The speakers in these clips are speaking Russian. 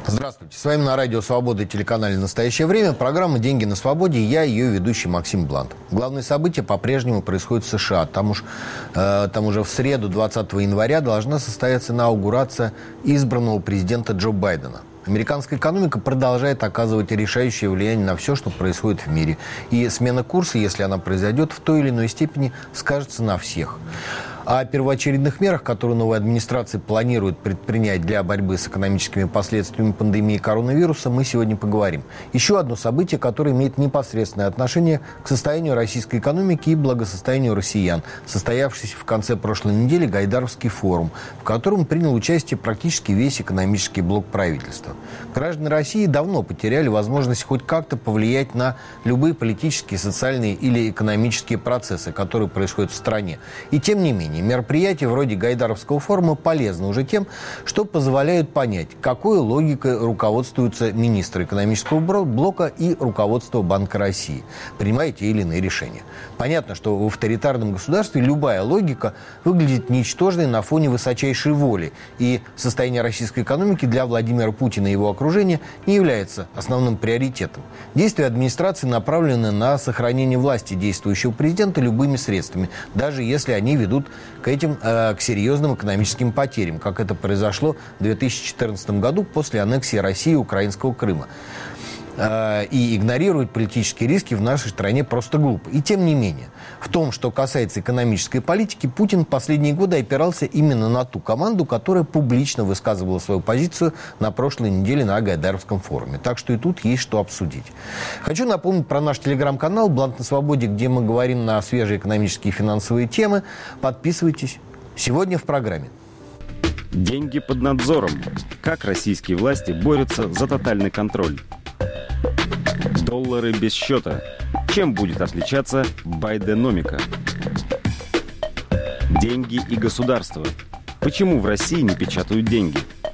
Здравствуйте. С вами на радио «Свобода» и телеканале «Настоящее время» программа «Деньги на свободе», и я, ее ведущий Максим Блант. Главные события по-прежнему происходят в США. Там уже в среду, 20 января, должна состояться инаугурация избранного президента Джо Байдена. Американская экономика продолжает оказывать решающее влияние на все, что происходит в мире. И смена курса, если она произойдет, в той или иной степени скажется на всех. О первоочередных мерах, которые новая администрация планирует предпринять для борьбы с экономическими последствиями пандемии коронавируса, мы сегодня поговорим. Еще одно событие, которое имеет непосредственное отношение к состоянию российской экономики и благосостоянию россиян, состоявшийся в конце прошлой недели Гайдаровский форум, в котором принял участие практически весь экономический блок правительства. Граждане России давно потеряли возможность хоть как-то повлиять на любые политические, социальные или экономические процессы, которые происходят в стране. И тем не менее, мероприятия вроде Гайдаровского форума полезны уже тем, что позволяют понять, какой логикой руководствуются министры экономического блока и руководство Банка России, принимая те или иные решения. Понятно, что в авторитарном государстве любая логика выглядит ничтожной на фоне высочайшей воли, и состояние российской экономики для Владимира Путина и его окружения не является основным приоритетом. Действия администрации направлены на сохранение власти действующего президента любыми средствами, даже если они ведут к серьезным экономическим потерям, как это произошло в 2014 году после аннексии России украинского Крыма. И игнорировать политические риски в нашей стране просто глупо. И тем не менее, в том, что касается экономической политики, Путин последние годы опирался именно на ту команду, которая публично высказывала свою позицию на прошлой неделе на Гайдаровском форуме. Так что и тут есть что обсудить. Хочу напомнить про наш телеграм-канал «Блант на свободе», где мы говорим на свежие экономические и финансовые темы. Подписывайтесь. Сегодня в программе. Деньги под надзором. Как российские власти борются за тотальный контроль. Доллары без счета. Чем будет отличаться байденомика? Деньги и государство. Почему в России не печатают деньги?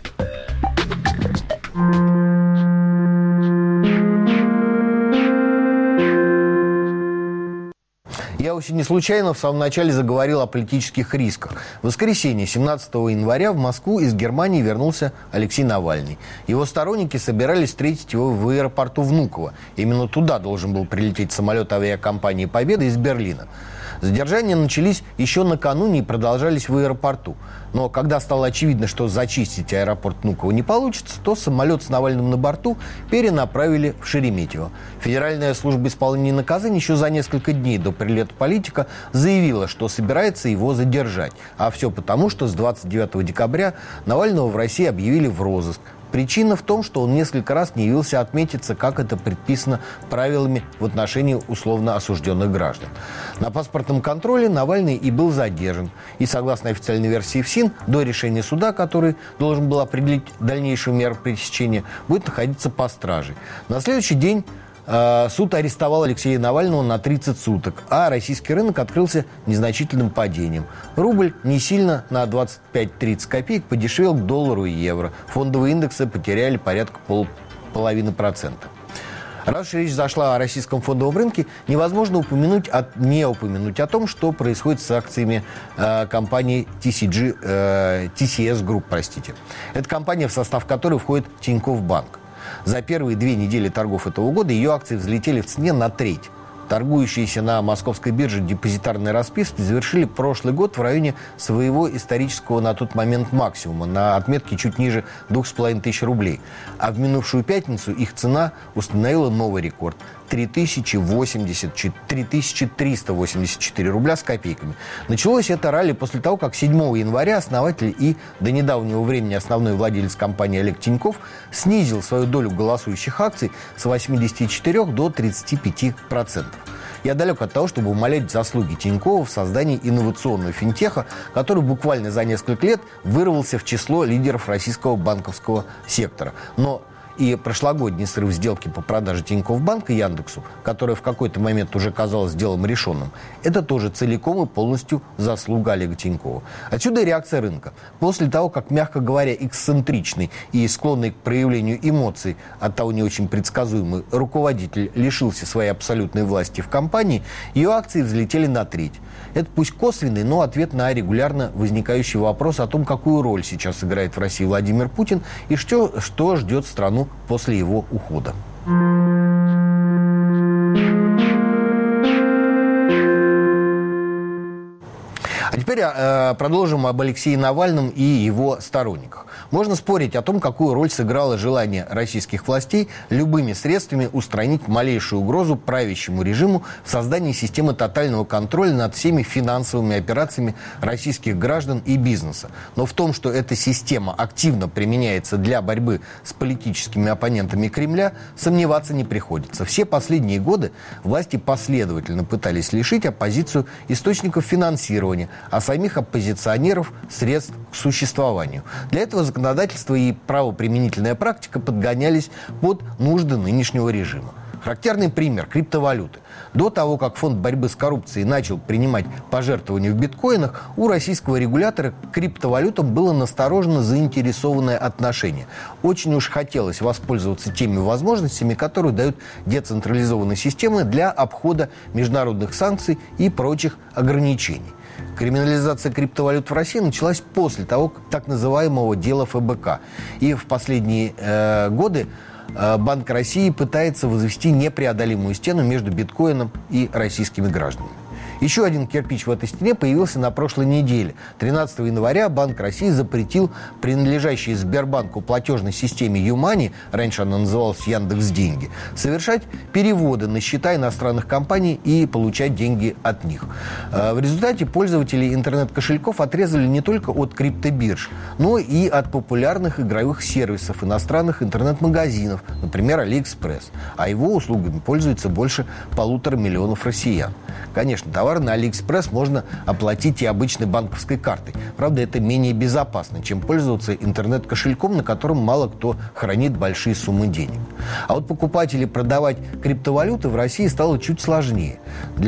Я очень не случайно в самом начале заговорил о политических рисках. В воскресенье, 17 января, в Москву из Германии вернулся Алексей Навальный. Его сторонники собирались встретить его в аэропорту Внуково. Именно туда должен был прилететь самолет авиакомпании «Победа» из Берлина. Задержания начались еще накануне и продолжались в аэропорту. Но когда стало очевидно, что зачистить аэропорт Внуково не получится, то самолет с Навальным на борту перенаправили в Шереметьево. Федеральная служба исполнения наказаний еще за несколько дней до прилета политика заявила, что собирается его задержать. А все потому, что с 29 декабря Навального в России объявили в розыск. Причина в том, что он несколько раз не явился отметиться, как это предписано правилами в отношении условно осужденных граждан. На паспортном контроле Навальный и был задержан. И, согласно официальной версии ФСИН, до решения суда, который должен был определить дальнейшую меру пресечения, будет находиться под стражей. На следующий день суд арестовал Алексея Навального на 30 суток, а российский рынок открылся незначительным падением. Рубль не сильно на 25-30 копеек подешевел к доллару и евро. Фондовые индексы потеряли порядка 0,5%. Раз уж речь зашла о российском фондовом рынке, невозможно не упомянуть о том, что происходит с акциями компании TCS Group. Это компания, в состав которой входит Тинькофф Банк. За первые 2 недели торгов этого года ее акции взлетели в цене на треть. Торгующиеся на московской бирже депозитарные расписки завершили прошлый год в районе своего исторического на тот момент максимума, на отметке чуть ниже 2500 рублей. А в минувшую пятницу их цена установила новый рекорд – 3384 рубля с копейками. Началось это ралли после того, как 7 января основатель и до недавнего времени основной владелец компании Олег Тинькофф снизил свою долю голосующих акций с 84 до 35%. Я далек от того, чтобы умалять заслуги Тинькова в создании инновационного финтеха, который буквально за несколько лет вырвался в число лидеров российского банковского сектора. Но и прошлогодний срыв сделки по продаже Тинькофф Банка Яндексу, которая в какой-то момент уже казалась делом решенным, это тоже целиком и полностью заслуга Олега Тинькова. Отсюда и реакция рынка. После того, как, мягко говоря, эксцентричный и склонный к проявлению эмоций, оттого не очень предсказуемый руководитель лишился своей абсолютной власти в компании, ее акции взлетели на треть. Это пусть косвенный, но ответ на регулярно возникающий вопрос о том, какую роль сейчас играет в России Владимир Путин и что ждет страну после его ухода. А теперь продолжим об Алексее Навальном и его сторонниках. Можно спорить о том, какую роль сыграло желание российских властей любыми средствами устранить малейшую угрозу правящему режиму в создании системы тотального контроля над всеми финансовыми операциями российских граждан и бизнеса. Но в том, что эта система активно применяется для борьбы с политическими оппонентами Кремля, сомневаться не приходится. Все последние годы власти последовательно пытались лишить оппозицию источников финансирования, а самих оппозиционеров средств к существованию. Для этого законодательство и правоприменительная практика подгонялись под нужды нынешнего режима. Характерный пример – криптовалюты. До того, как Фонд борьбы с коррупцией начал принимать пожертвования в биткоинах, у российского регулятора к криптовалютам было настороженно заинтересованное отношение. Очень уж хотелось воспользоваться теми возможностями, которые дают децентрализованные системы для обхода международных санкций и прочих ограничений. Криминализация криптовалют в России началась после того так называемого дела ФБК. И в последние годы Банк России пытается возвести непреодолимую стену между биткоином и российскими гражданами. Еще один кирпич в этой стене появился на прошлой неделе. 13 января Банк России запретил принадлежащей Сбербанку платежной системе Юмани, раньше она называлась Яндекс.Деньги, совершать переводы на счета иностранных компаний и получать деньги от них. В результате пользователи интернет-кошельков отрезали не только от криптобирж, но и от популярных игровых сервисов иностранных интернет-магазинов, например, Алиэкспресс. А его услугами пользуется больше 1,5 миллиона россиян. Конечно, товар на Алиэкспресс можно оплатить и обычной банковской картой. Правда, это менее безопасно, чем пользоваться интернет-кошельком, на котором мало кто хранит большие суммы денег. А вот покупать или продавать криптовалюты в России стало чуть сложнее.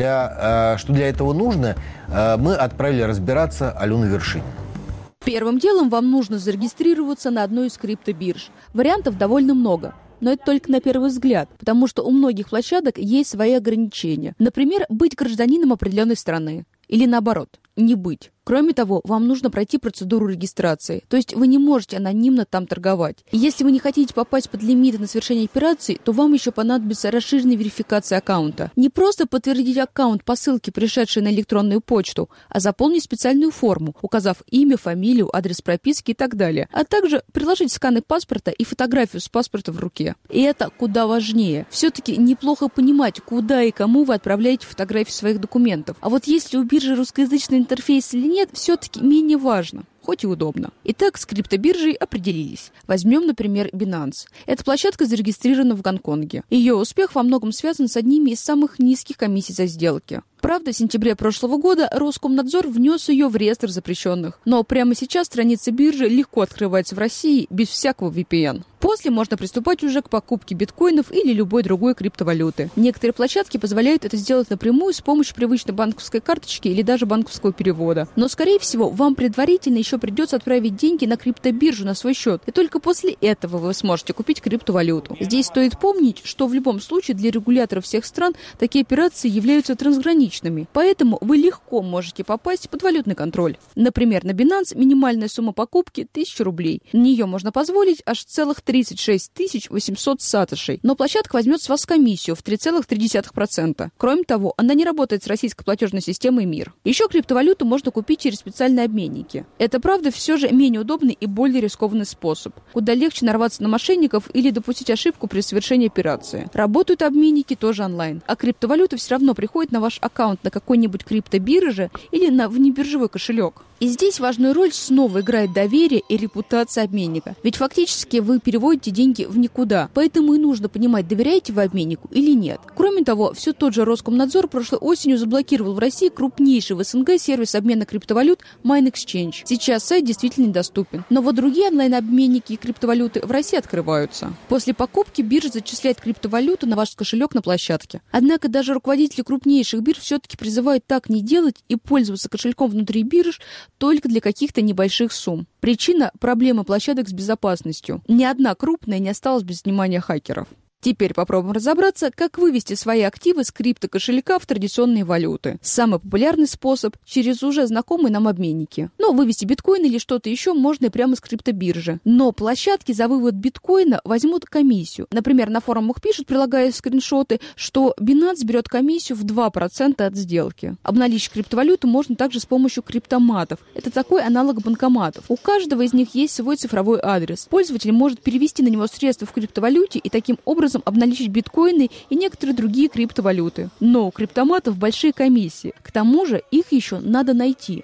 Что для этого нужно, мы отправили разбираться Алену Вершинину. Первым делом вам нужно зарегистрироваться на одной из криптобирж. Вариантов довольно много. Но это только на первый взгляд, потому что у многих площадок есть свои ограничения. Например, быть гражданином определенной страны. Или наоборот, не быть. Кроме того, вам нужно пройти процедуру регистрации, то есть вы не можете анонимно там торговать. И если вы не хотите попасть под лимиты на совершение операций, то вам еще понадобится расширенная верификация аккаунта. Не просто подтвердить аккаунт по ссылке, пришедшей на электронную почту, а заполнить специальную форму, указав имя, фамилию, адрес прописки и так далее, а также приложить сканы паспорта и фотографию с паспорта в руке. И это куда важнее. Все-таки неплохо понимать, куда и кому вы отправляете фотографии своих документов. А вот если у биржи русскоязычный интерфейс или нет, все-таки менее важно, хоть и удобно. Итак, с криптобиржей определились. Возьмем, например, Binance. Эта площадка зарегистрирована в Гонконге. Ее успех во многом связан с одними из самых низких комиссий за сделки. Правда, в сентябре прошлого года Роскомнадзор внес ее в реестр запрещенных. Но прямо сейчас страница биржи легко открывается в России без всякого VPN. После можно приступать уже к покупке биткоинов или любой другой криптовалюты. Некоторые площадки позволяют это сделать напрямую с помощью привычной банковской карточки или даже банковского перевода. Но, скорее всего, вам предварительно еще придется отправить деньги на криптобиржу на свой счет. И только после этого вы сможете купить криптовалюту. Здесь стоит помнить, что в любом случае для регуляторов всех стран такие операции являются трансграничными. Поэтому вы легко можете попасть под валютный контроль. Например, на Binance минимальная сумма покупки 1000 рублей. На нее можно позволить аж целых 36 800 сатошей. Но площадка возьмет с вас комиссию в 3,3%. Кроме того, она не работает с российской платежной системой МИР. Еще криптовалюту можно купить через специальные обменники. Это, правда, все же менее удобный и более рискованный способ. Куда легче нарваться на мошенников или допустить ошибку при совершении операции. Работают обменники тоже онлайн. А криптовалюта все равно приходит на ваш аккаунт на какой-нибудь криптобирже или на внебиржевой кошелек. И здесь важную роль снова играет доверие и репутация обменника. Ведь фактически вы переводите деньги в никуда. Поэтому и нужно понимать, доверяете вы обменнику или нет. Кроме того, все тот же Роскомнадзор прошлой осенью заблокировал в России крупнейший в СНГ сервис обмена криптовалют MineExchange. Сейчас сайт действительно недоступен. Но вот другие онлайн-обменники и криптовалюты в России открываются. После покупки биржа зачисляет криптовалюту на ваш кошелек на площадке. Однако даже руководители крупнейших бирж все-таки призывают так не делать и пользоваться кошельком внутри бирж только для каких-то небольших сумм. Причина – проблемы площадок с безопасностью. Ни одна крупная не осталась без внимания хакеров. Теперь попробуем разобраться, как вывести свои активы с криптокошелька в традиционные валюты. Самый популярный способ – через уже знакомые нам обменники. Но вывести биткоин или что-то еще можно и прямо с криптобиржи. Но площадки за вывод биткоина возьмут комиссию. Например, на форумах пишут, прилагая скриншоты, что Binance берет комиссию в 2% от сделки. Обналичить криптовалюту можно также с помощью криптоматов. Это такой аналог банкоматов. У каждого из них есть свой цифровой адрес. Пользователь может перевести на него средства в криптовалюте и таким образом обналичить биткоины и некоторые другие криптовалюты. Но у криптоматов большие комиссии. К тому же их еще надо найти.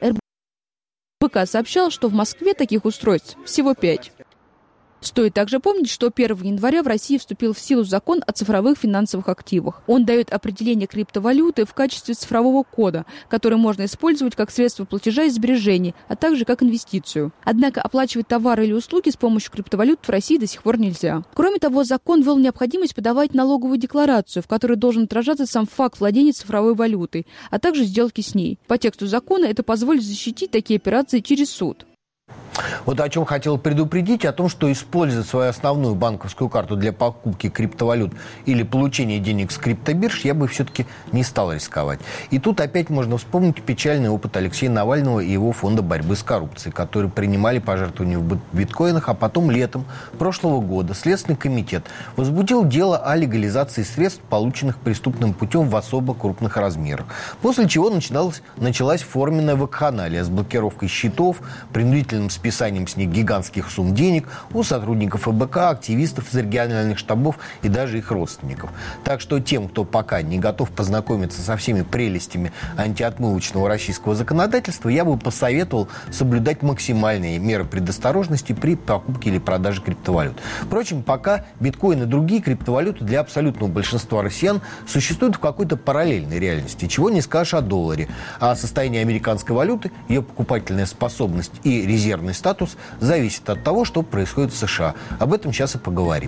РБК сообщал, что в Москве таких устройств всего 5. Стоит также помнить, что 1 января в России вступил в силу закон о цифровых финансовых активах. Он дает определение криптовалюты в качестве цифрового кода, который можно использовать как средство платежа и сбережений, а также как инвестицию. Однако оплачивать товары или услуги с помощью криптовалют в России до сих пор нельзя. Кроме того, закон ввел необходимость подавать налоговую декларацию, в которой должен отражаться сам факт владения цифровой валютой, а также сделки с ней. По тексту закона это позволит защитить такие операции через суд. Вот о чем хотел предупредить, о том, что использовать свою основную банковскую карту для покупки криптовалют или получения денег с криптобирж я бы все-таки не стал рисковать. И тут опять можно вспомнить печальный опыт Алексея Навального и его фонда борьбы с коррупцией, которые принимали пожертвования в биткоинах, а потом летом прошлого года Следственный комитет возбудил дело о легализации средств, полученных преступным путем в особо крупных размерах. После чего началась форменная вакханалия с блокировкой счетов, принудительным списанием с них гигантских сумм денег у сотрудников ФБК, активистов из региональных штабов и даже их родственников. Так что тем, кто пока не готов познакомиться со всеми прелестями антиотмывочного российского законодательства, я бы посоветовал соблюдать максимальные меры предосторожности при покупке или продаже криптовалют. Впрочем, пока биткоин и другие криптовалюты для абсолютного большинства россиян существуют в какой-то параллельной реальности. Чего не скажешь о долларе. А состояние американской валюты, ее покупательная способность и резервный статус зависит от того, что происходит в США. Об этом сейчас и поговорим.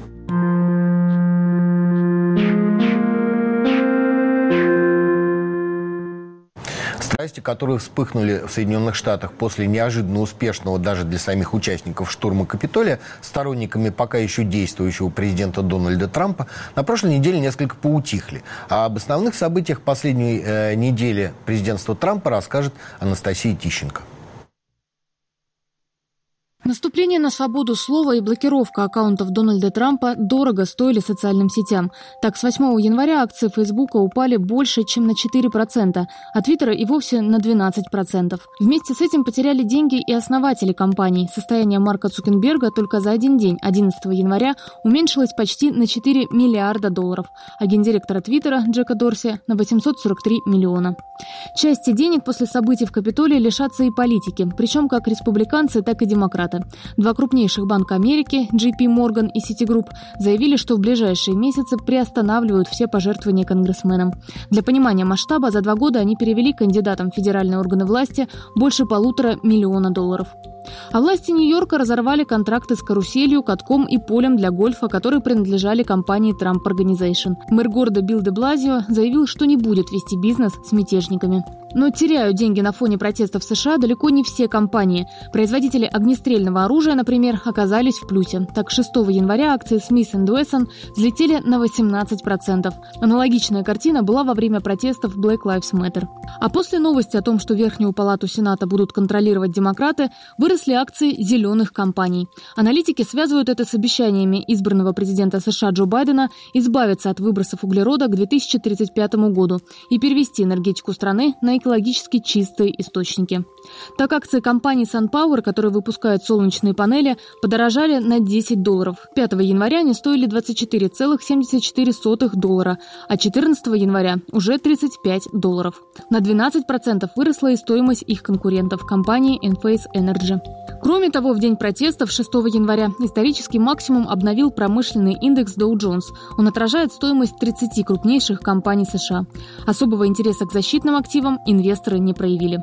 Страсти, которые вспыхнули в Соединенных Штатах после неожиданно успешного даже для самих участников штурма Капитолия сторонниками пока еще действующего президента Дональда Трампа, на прошлой неделе несколько поутихли. А об основных событиях последней недели президентства Трампа расскажет Анастасия Тищенко. Наступление на свободу слова и блокировка аккаунтов Дональда Трампа дорого стоили социальным сетям. Так, с 8 января акции Фейсбука упали больше, чем на 4%, а Твиттера и вовсе на 12%. Вместе с этим потеряли деньги и основатели компаний. Состояние Марка Цукерберга только за один день, 11 января, уменьшилось почти на 4 миллиарда долларов, а гендиректора Твиттера Джека Дорси на 843 миллиона. Части денег после событий в Капитолии лишатся и политики, причем как республиканцы, так и демократы. Два крупнейших банка Америки, JP Morgan и Citigroup, заявили, что в ближайшие месяцы приостанавливают все пожертвования конгрессменам. Для понимания масштаба, за 2 года они перевели кандидатам в федеральные органы власти больше $1,5 миллиона. А власти Нью-Йорка разорвали контракты с каруселью, катком и полем для гольфа, которые принадлежали компании Trump Organization. Мэр города Билл де Блазио заявил, что не будет вести бизнес с мятежниками. Но теряют деньги на фоне протестов в США далеко не все компании. Производители огнестрельного оружия, например, оказались в плюсе. Так, 6 января акции Smith & Wesson взлетели на 18%. Аналогичная картина была во время протестов Black Lives Matter. А после новости о том, что Верхнюю палату Сената будут контролировать демократы, выросли акции зеленых компаний. Аналитики связывают это с обещаниями избранного президента США Джо Байдена избавиться от выбросов углерода к 2035 году и перевести энергетику страны на экологически чистые источники. Так акции компании SunPower, которые выпускают солнечные панели, подорожали на $10. 5 января они стоили $24,74, а 14 января уже $35. На 12% выросла и стоимость их конкурентов компании Enphase Energy. Кроме того, в день протестов 6 января исторический максимум обновил промышленный индекс Dow Jones. Он отражает стоимость 30 крупнейших компаний США. Особого интереса к защитным активам инвесторы не проявили.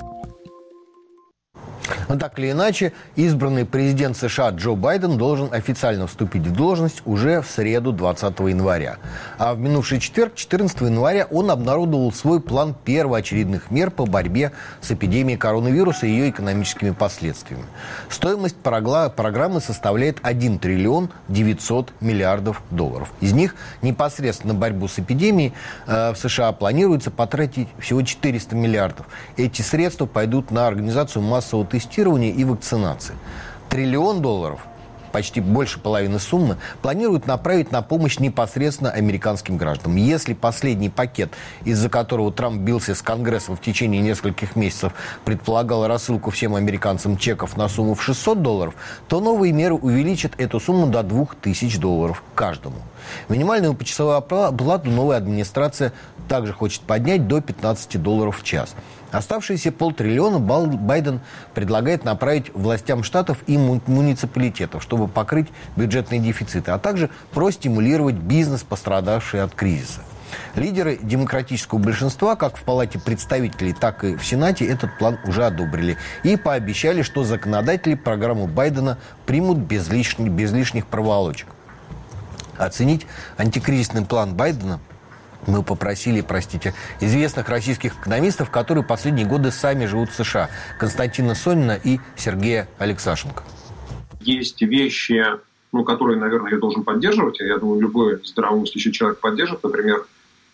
Но так или иначе, избранный президент США Джо Байден должен официально вступить в должность уже в среду 20 января. А в минувший четверг, 14 января, он обнародовал свой план первоочередных мер по борьбе с эпидемией коронавируса и ее экономическими последствиями. Стоимость программы составляет $1 триллион 900 миллиардов. Из них непосредственно на борьбу с эпидемией в США планируется потратить всего 400 миллиардов. Эти средства пойдут на организацию массового тестирования и вакцинации. $1 триллион, почти больше половины суммы, планируют направить на помощь непосредственно американским гражданам. Если последний пакет, из-за которого Трамп бился с Конгрессом в течение нескольких месяцев, предполагал рассылку всем американцам чеков на сумму в $600, то новые меры увеличат эту сумму до $2000 каждому. Минимальную почасовую оплату новая администрация также хочет поднять до $15 в час. Оставшиеся $500 миллиона Байден предлагает направить властям штатов и муниципалитетов, чтобы покрыть бюджетные дефициты, а также простимулировать бизнес, пострадавший от кризиса. Лидеры демократического большинства, как в Палате представителей, так и в Сенате, этот план уже одобрили и пообещали, что законодатели программу Байдена примут без лишних проволочек. Оценить антикризисный план Байдена мы попросили, известных российских экономистов, которые последние годы сами живут в США. Константина Сонина и Сергея Алексашенко. Есть вещи, которые, наверное, я должен поддерживать. Я думаю, любой здравомыслящий человек поддержит. Например,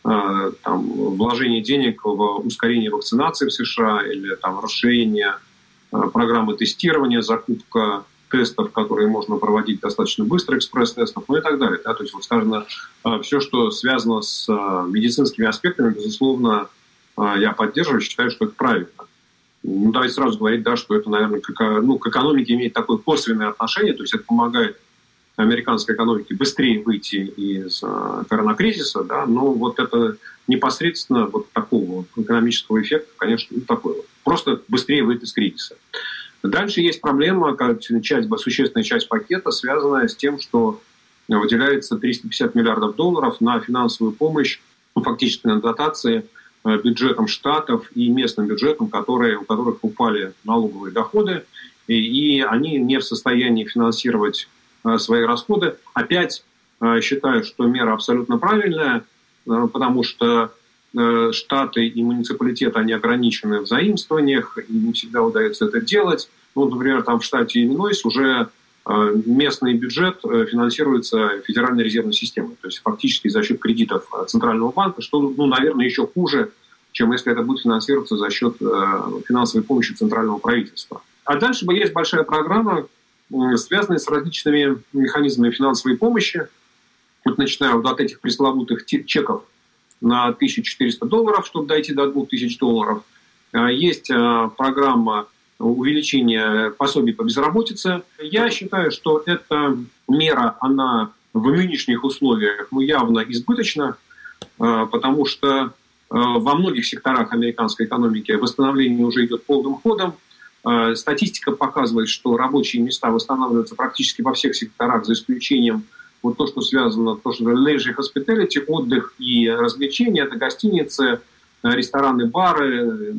вложение денег в ускорение вакцинации в США или расширение программы тестирования, закупка тестов, которые можно проводить достаточно быстро, экспресс-тестов, и так далее. Да? То есть, сказано, все, что связано с медицинскими аспектами, безусловно, я поддерживаю, считаю, что это правильно. Давайте сразу говорить, что это, наверное, к экономике имеет такое косвенное отношение, то есть это помогает американской экономике быстрее выйти из коронакризиса, да, но это непосредственно такого экономического эффекта, конечно, такой просто быстрее выйти из кризиса. Дальше есть проблема, существенная часть пакета, связанная с тем, что выделяется $350 миллиардов на финансовую помощь, фактически на дотации бюджетам штатов и местным бюджетам, у которых упали налоговые доходы, и они не в состоянии финансировать свои расходы. Опять считаю, что мера абсолютно правильная, потому что штаты и муниципалитеты, они ограничены в заимствованиях, и не всегда удается это делать. Например, в штате Иллинойс уже местный бюджет финансируется Федеральной резервной системой, то есть фактически за счет кредитов Центрального банка, что, наверное, еще хуже, чем если это будет финансироваться за счет финансовой помощи центрального правительства. А дальше есть большая программа, связанная с различными механизмами финансовой помощи, начиная от этих пресловутых чеков на $1400, чтобы дойти до $2000. Есть программа увеличения пособий по безработице. Я считаю, что эта мера, она в нынешних условиях явно избыточна, потому что во многих секторах американской экономики восстановление уже идет полным ходом. Статистика показывает, что рабочие места восстанавливаются практически во всех секторах, за исключением то, что связано, leisure hospitality, отдых и развлечения, это гостиницы, рестораны, бары,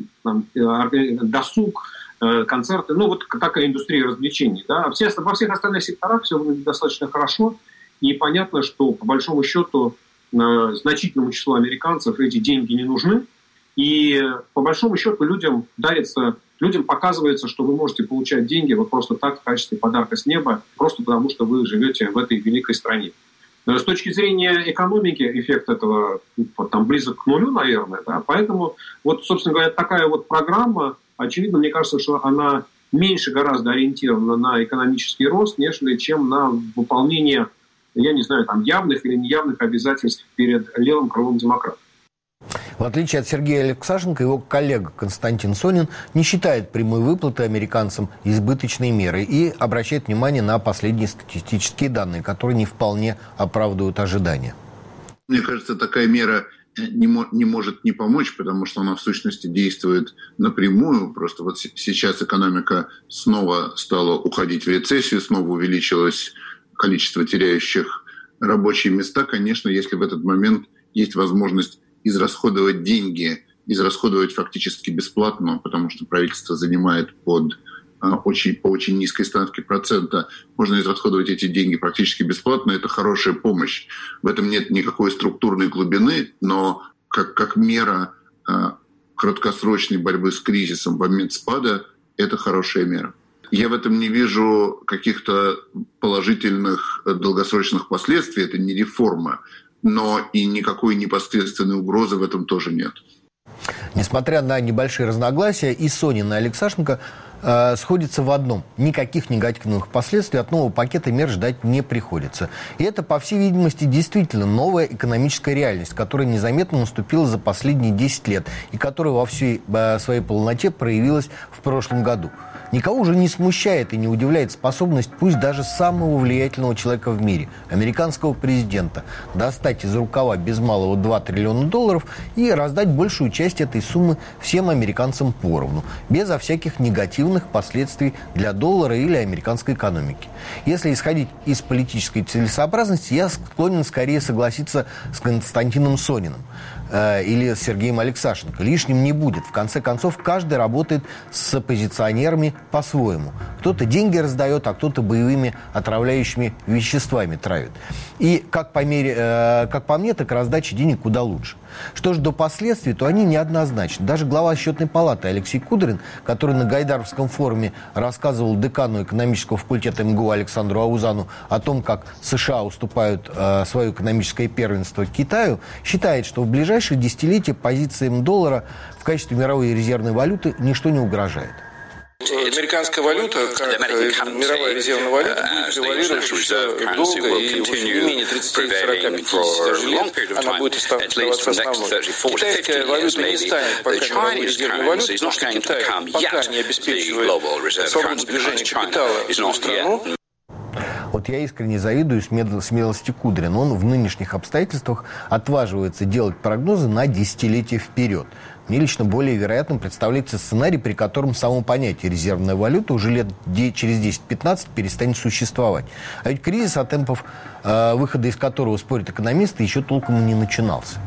досуг, концерты, такая индустрия развлечений. Да? Во всех остальных секторах все выглядит достаточно хорошо, и понятно, что по большому счету значительному числу американцев эти деньги не нужны, и по большому счету людям показывается, что вы можете получать деньги просто так в качестве подарка с неба, просто потому что вы живете в этой великой стране. С точки зрения экономики эффект этого близок к нулю, наверное. Да? Поэтому, собственно говоря, такая программа, очевидно, мне кажется, что она меньше гораздо ориентирована на экономический рост, нежели чем на выполнение, явных или неявных обязательств перед левым крылом демократов. В отличие от Сергея Алексашенко, его коллега Константин Сонин не считает прямой выплаты американцам избыточной мерой и обращает внимание на последние статистические данные, которые не вполне оправдывают ожидания. Мне кажется, такая мера не может не помочь, потому что она в сущности действует напрямую. Просто вот сейчас экономика снова стала уходить в рецессию, снова увеличилось количество теряющих рабочие места. Конечно, если в этот момент есть возможность израсходовать деньги, израсходовать фактически бесплатно, потому что правительство занимает по очень низкой ставке процента, можно израсходовать эти деньги практически бесплатно, это хорошая помощь. В этом нет никакой структурной глубины, но как мера краткосрочной борьбы с кризисом в момент спада, это хорошая мера. Я в этом не вижу каких-то положительных долгосрочных последствий, это не реформа, но и никакой непосредственной угрозы в этом тоже нет. Несмотря на небольшие разногласия, и Сонин, и Алексашенко сходятся в одном. Никаких негативных последствий от нового пакета мер ждать не приходится. И это, по всей видимости, действительно новая экономическая реальность, которая незаметно наступила за последние 10 лет и которая во всей своей полноте проявилась в прошлом году. Никого уже не смущает и не удивляет способность, пусть даже самого влиятельного человека в мире, американского президента, достать из рукава без малого $2 триллиона и раздать большую часть этой суммы всем американцам поровну, безо всяких негативных последствий для доллара или американской экономики. Если исходить из политической целесообразности, я склонен скорее согласиться с Константином Сониным или с Сергеем Алексашенко. Лишним не будет. В конце концов, каждый работает с оппозиционерами по-своему. Кто-то деньги раздает, а кто-то боевыми отравляющими веществами травит. И, как по мне, так раздача денег куда лучше. Что же до последствий, то они неоднозначны. Даже глава Счетной палаты Алексей Кудрин, который на Гайдаровском форуме рассказывал декану экономического факультета МГУ Александру Аузану о том, как США уступают свое экономическое первенство Китаю, считает, что в ближайшие десятилетия позициям доллара в качестве мировой резервной валюты ничто не угрожает. Американская валюта, как мировая резервная валюта, будет превалировать долго и не менее 30-40-50 даже лет. Она будет оставаться основной. Китайская валюта не станет пока мировой резервной валютой, потому что Китай пока не обеспечивает свободное движение капитала в свою страну. Вот я искренне завидую смелости Кудрина. Он в нынешних обстоятельствах отваживается делать прогнозы на десятилетия вперед. Мне лично более вероятным представляется сценарий, при котором само понятие резервная валюта уже лет через 10-15 перестанет существовать. А ведь кризис, от темпов выхода из которого спорят экономисты, еще толком и не начинался.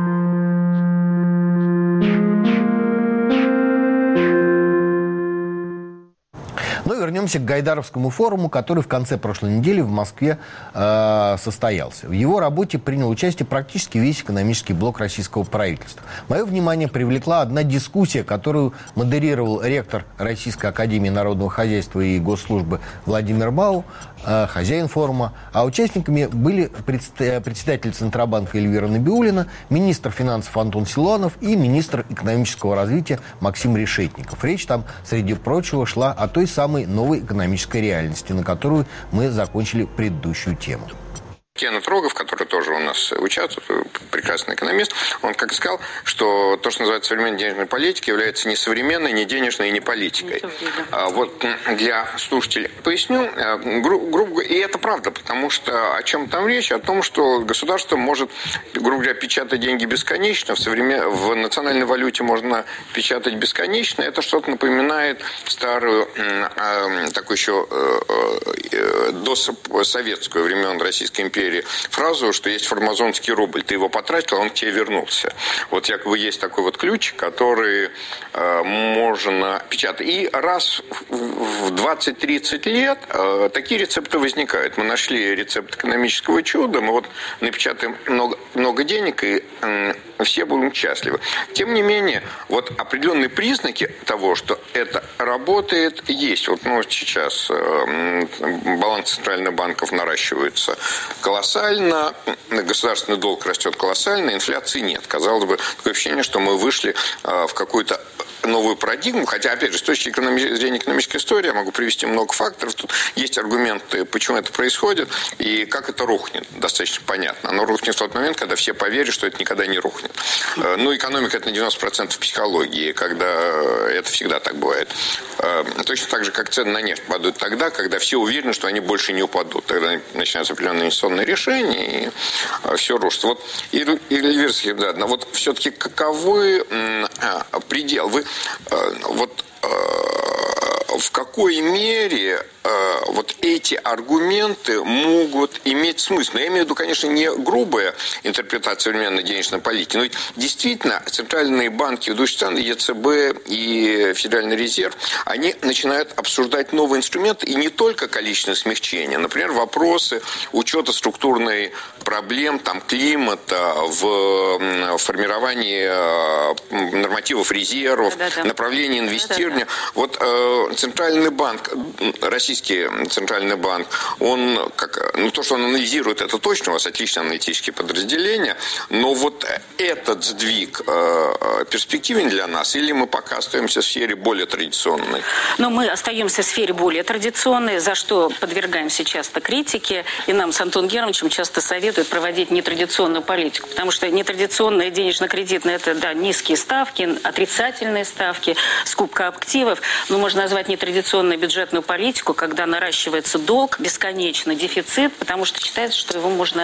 Но вернемся к Гайдаровскому форуму, который в конце прошлой недели в Москве состоялся. В его работе принял участие практически весь экономический блок российского правительства. Мое внимание привлекла одна дискуссия, которую модерировал ректор Российской академии народного хозяйства и госслужбы Владимир Бау, хозяин форума. А участниками были председатель Центробанка Эльвира Набиуллина, министр финансов Антон Силуанов и министр экономического развития Максим Решетников. Речь там, среди прочего, шла о той самой новой экономической реальности, на которую мы закончили предыдущую тему. Кеннет Рогов, который тоже у нас участвует, прекрасный экономист, он как сказал, что то, что называется современной денежной политикой, является не современной, не денежной и не политикой. Вот для слушателей поясню, грубо, и это правда, потому что о чем там речь? О том, что государство может, грубо говоря, печатать деньги бесконечно, в национальной валюте можно печатать бесконечно. Это что-то напоминает старую, такую еще досоветскую времен Российской империи фразу, что есть фармазонский рубль. Ты его потратил, он к тебе вернулся. Вот якобы есть такой вот ключ, который можно печатать. И раз в 20-30 лет такие рецепты возникают. Мы нашли рецепт экономического чуда, мы вот напечатаем много денег, и все будем счастливы. Тем не менее, вот определенные признаки того, что это работает, есть. Вот сейчас баланс центральных банков наращивается колоссально, государственный долг растет колоссально, инфляции нет. Казалось бы, такое ощущение, что мы вышли в какую-то новую парадигму, хотя, опять же, с точки зрения экономической истории я могу привести много факторов. Тут есть аргументы, почему это происходит и как это рухнет. Достаточно понятно. Оно рухнет в тот момент, когда все поверят, что это никогда не рухнет. Ну, экономика – это на 90% психологии, когда это всегда так бывает. Точно так же, как цены на нефть падают тогда, когда все уверены, что они больше не упадут. Тогда начинаются определенные инвестиционные решения, и все рушится. Вот, Эльвира Сахибзадовна, вот все-таки каковы предел? Вы вот в какой мере вот эти аргументы могут иметь смысл? Но я имею в виду, конечно, не грубая интерпретация современной денежной политики, но ведь действительно центральные банки, ведущие страны, ЕЦБ и Федеральный резерв, они начинают обсуждать новые инструменты и не только количественное смягчение. Например, вопросы учета структурной проблем там, климата в формировании нормативов резервов, направления инвестирования. Вот Центральный банк, Российский Центральный банк, он, то, что он анализирует, это точно, у вас отличные аналитические подразделения, но вот этот сдвиг перспективен для нас, или мы пока остаемся в сфере более традиционной? Но мы остаемся в сфере более традиционной, за что подвергаемся часто критике, и нам с Антоном Германовичем часто советуют проводить нетрадиционную политику, потому что нетрадиционная денежно-кредитная – это, да, низкие ставки, отрицательные ставки, скупка активов, но можно назвать нетрадиционной бюджетную политику, когда наращивается долг бесконечно, дефицит, потому что считается, что его можно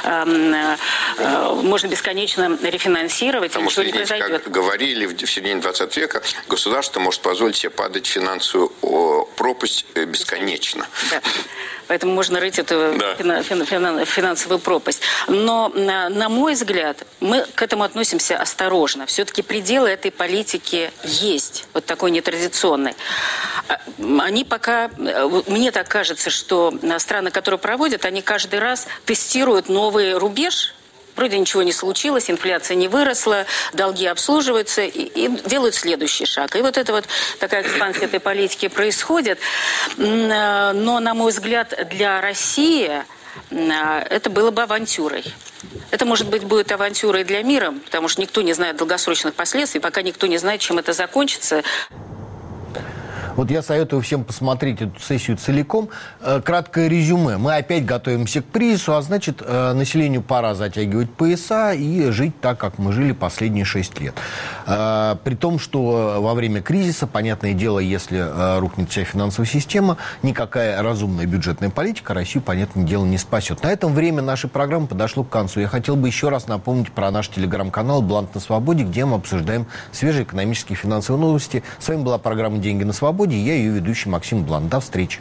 бесконечно рефинансировать, потому и ничего что, не произойдет. Как говорили в середине 20 века, государство может позволить себе падать в финансовую пропасть бесконечно. Да. Поэтому можно рыть эту финансовую пропасть. Но, на мой взгляд, мы к этому относимся осторожно. Все-таки пределы этой политики есть, вот такой нетрадиционной. Они пока, мне так кажется, что страны, которые проводят, они каждый раз тестируют новый рубеж. Вроде ничего не случилось, инфляция не выросла, долги обслуживаются и делают следующий шаг. И вот эта вот такая экспансия этой политики происходит. Но, на мой взгляд, для России это было бы авантюрой. Это, может быть, будет авантюрой для мира, потому что никто не знает долгосрочных последствий, пока никто не знает, чем это закончится. Вот я советую всем посмотреть эту сессию целиком. Краткое резюме. Мы опять готовимся к кризису, а значит, населению пора затягивать пояса и жить так, как мы жили последние 6 лет. При том, что во время кризиса, понятное дело, если рухнет вся финансовая система, никакая разумная бюджетная политика Россию, понятное дело, не спасет. На этом время нашей программы подошло к концу. Я хотел бы еще раз напомнить про наш телеграм-канал «Блант на свободе», где мы обсуждаем свежие экономические и финансовые новости. С вами была программа «Деньги на свободе». Я ее ведущий Максим Блант. До встречи.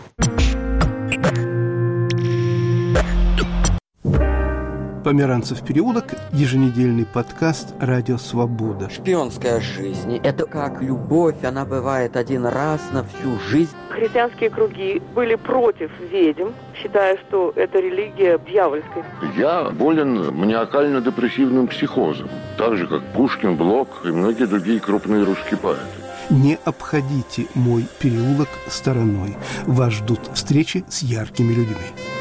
Померанцев переулок, еженедельный подкаст «Радио Свобода». Шпионская жизнь – это как любовь, она бывает один раз на всю жизнь. Христианские круги были против ведьм, считая, что это религия дьявольская. Я болен маниакально-депрессивным психозом, так же, как Пушкин, Блок и многие другие крупные русские поэты. Не обходите мой переулок стороной. Вас ждут встречи с яркими людьми.